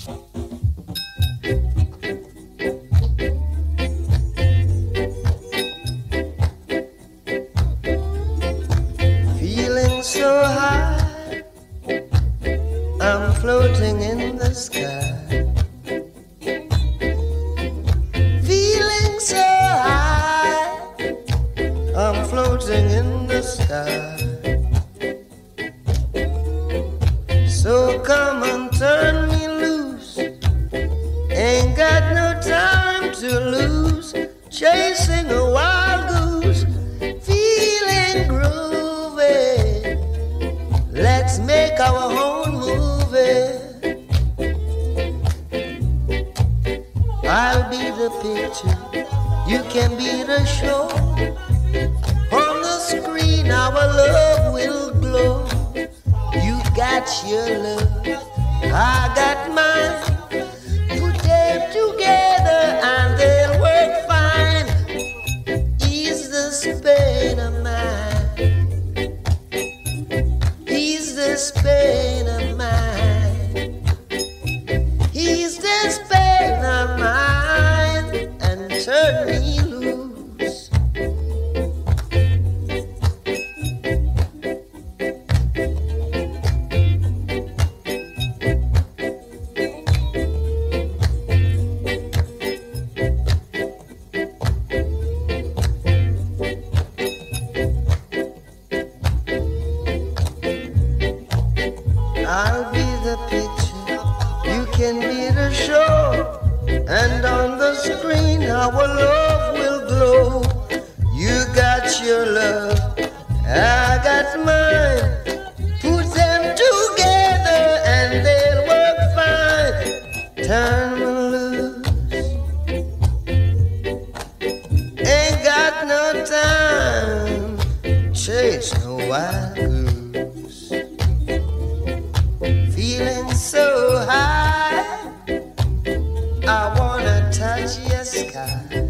Feeling so high, I'm floating in the sky. Feeling so high, I'm floating in the sky. So come and turn me loose. Ain't got no time to lose. Chasing a wild goose. Feeling groovy. Let's make our own movie. I'll be the picture. You can be the show. On the screen our love will glow. You got your love, I got mine. Put them together and they'll work fine. Ease the pain of mine. Ease this pain of mine. Ease this pain of mine and turn me loose. I'll be the picture, you can be the show, and on the screen our love will glow. You got your love, I got mine. Put them together and they'll work fine. Turn me loose, ain't got no time. Chase no wild goose. Feeling so high, I wanna touch your sky.